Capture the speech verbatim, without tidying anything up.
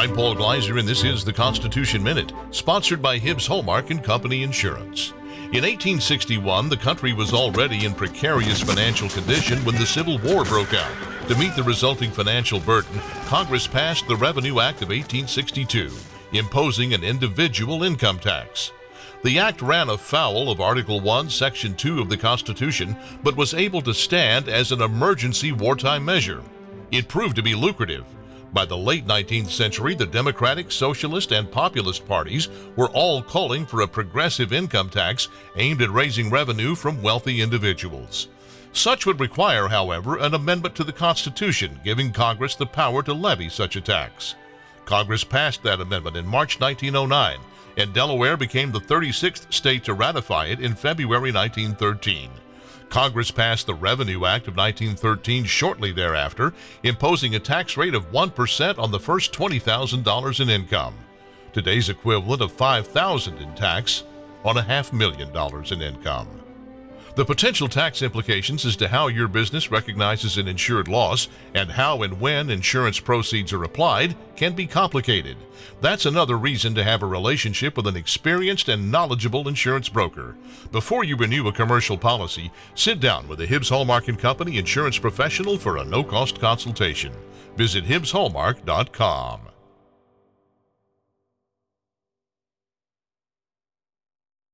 I'm Paul Gleiser, and this is the Constitution Minute, sponsored by Hibbs Hallmark and Company Insurance. In eighteen sixty-one, the country was already in precarious financial condition when the Civil War broke out. To meet the resulting financial burden, Congress passed the Revenue Act of eighteen sixty-two, imposing an individual income tax. The act ran afoul of Article one, Section two of the Constitution, but was able to stand as an emergency wartime measure. It proved to be lucrative. By the late nineteenth century, the Democratic, Socialist, and Populist parties were all calling for a progressive income tax aimed at raising revenue from wealthy individuals. Such would require, however, an amendment to the Constitution, giving Congress the power to levy such a tax. Congress passed that amendment in March nineteen oh nine, and Delaware became the thirty-sixth state to ratify it in February nineteen thirteen. Congress passed the Revenue Act of nineteen thirteen shortly thereafter, imposing a tax rate of one percent on the first twenty thousand dollars in income, today's equivalent of five thousand dollars in tax on a half million dollars in income. The potential tax implications as to how your business recognizes an insured loss and how and when insurance proceeds are applied can be complicated. That's another reason to have a relationship with an experienced and knowledgeable insurance broker. Before you renew a commercial policy, sit down with a Hibbs Hallmark and Company insurance professional for a no-cost consultation. Visit Hibbs Hallmark dot com.